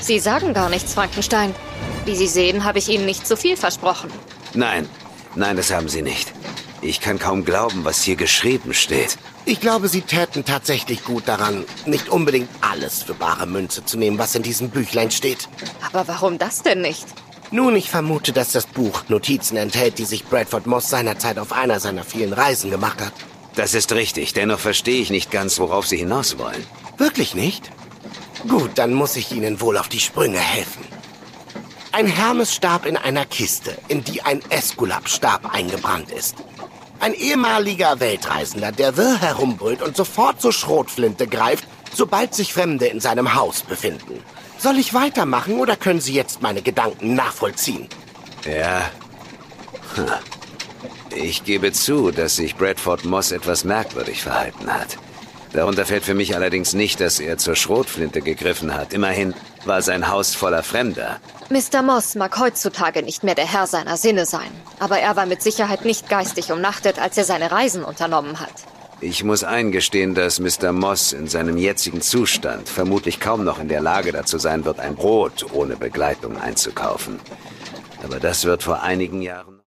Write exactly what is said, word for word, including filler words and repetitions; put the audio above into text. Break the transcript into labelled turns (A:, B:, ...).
A: Sie sagen gar nichts, Frankenstein. Wie Sie sehen, habe ich Ihnen nicht zu viel versprochen.
B: Nein, nein, das haben Sie nicht. Ich kann kaum glauben, was hier geschrieben steht.
C: Ich glaube, Sie täten tatsächlich gut daran, nicht unbedingt alles für bare Münze zu nehmen, was in diesem Büchlein steht.
A: Aber warum das denn nicht?
C: Nun, ich vermute, dass das Buch Notizen enthält, die sich Bradford Moss seinerzeit auf einer seiner vielen Reisen gemacht hat.
B: Das ist richtig, dennoch verstehe ich nicht ganz, worauf Sie hinaus wollen.
C: Wirklich nicht? Gut, dann muss ich Ihnen wohl auf die Sprünge helfen. Ein Hermesstab in einer Kiste, in die ein Äskulapstab eingebrannt ist. Ein ehemaliger Weltreisender, der wirr herumbrüllt und sofort zur Schrotflinte greift, sobald sich Fremde in seinem Haus befinden. Soll ich weitermachen oder können Sie jetzt meine Gedanken nachvollziehen?
B: Ja. Hm. Ich gebe zu, dass sich Bradford Moss etwas merkwürdig verhalten hat. Darunter fällt für mich allerdings nicht, dass er zur Schrotflinte gegriffen hat. Immerhin war sein Haus voller Fremder.
A: Mister Moss mag heutzutage nicht mehr der Herr seiner Sinne sein. Aber er war mit Sicherheit nicht geistig umnachtet, als er seine Reisen unternommen hat.
B: Ich muss eingestehen, dass Mister Moss in seinem jetzigen Zustand vermutlich kaum noch in der Lage dazu sein wird, ein Brot ohne Begleitung einzukaufen. Aber das wird vor einigen Jahren...